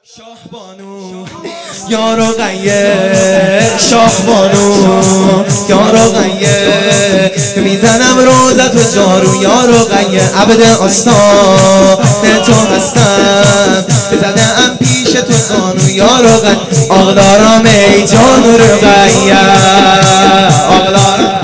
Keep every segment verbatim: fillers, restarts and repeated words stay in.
شاه بانو یا رقیه، شاه بانو یا رقیه، میزنم روزت و جارو یا رقیه، عبد آستان تو هستم، بزدم پیش تو زانو یا رقیه، آغدارم ای جان رقیه، آغدارم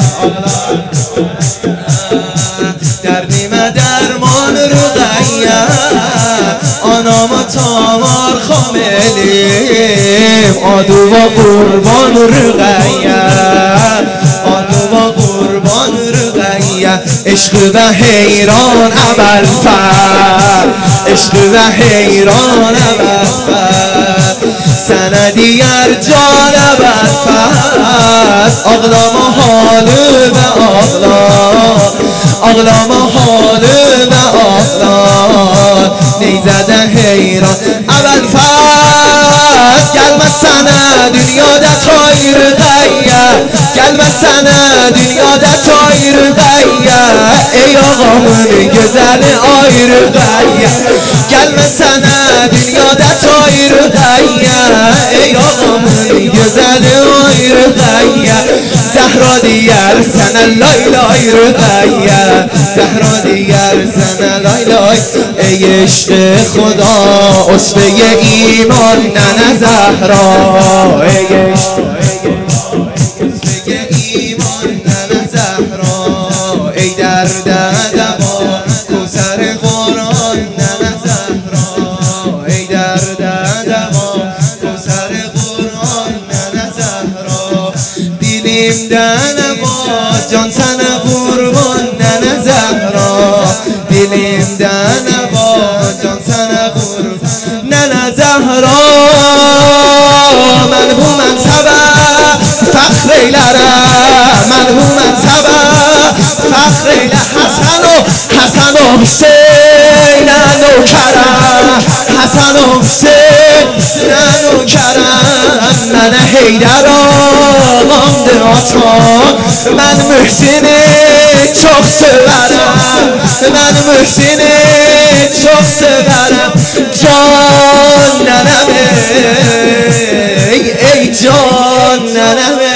دردیم درمان رقیه، آنام تامار خاملیم، آدو و قربان رقیه، آدو و قربان رقیه، عشق و حیران ابوالفضل، عشق و حیران ابوالفضل، سندی ارجان ابوالفضل، اقلام حال و اقلام، اقلام حال و اقلام، نیزده حیران ابوالفضل، قلب سند یادت های رقیه، قلب سند یادت های رقیه، ای آقامون گذر آی رقیه، قلب سند یادت های رقیه، ای آقامون گذر آی رقیه، زهرا دیگر سن لای لای رقیه، زهرا دیگر سن لای لای، ای عشق خدا اصفه ایمان ننه زهرا، ای عشق اصفه ایمان ننه زهرا، ای درد دوا کوثر قرآن ننه زهرا، ای درد دوا کوثر قرآن ننه زهرا، دیلیم دنوا جان سن قربان ننه زهرا، دیلیم دنوا جان سن قربان ننه زهرا، منهومن سبب فخر ایلرم، منهومن سبب فخر ایلرم، حسن و حسن و حسین نوکرم، حسن و حسین نوکرم، من حیدر آمانده آتان، من محسن چخ سورم، من محسن چخ سورم، جان ننمه ای جان ننمه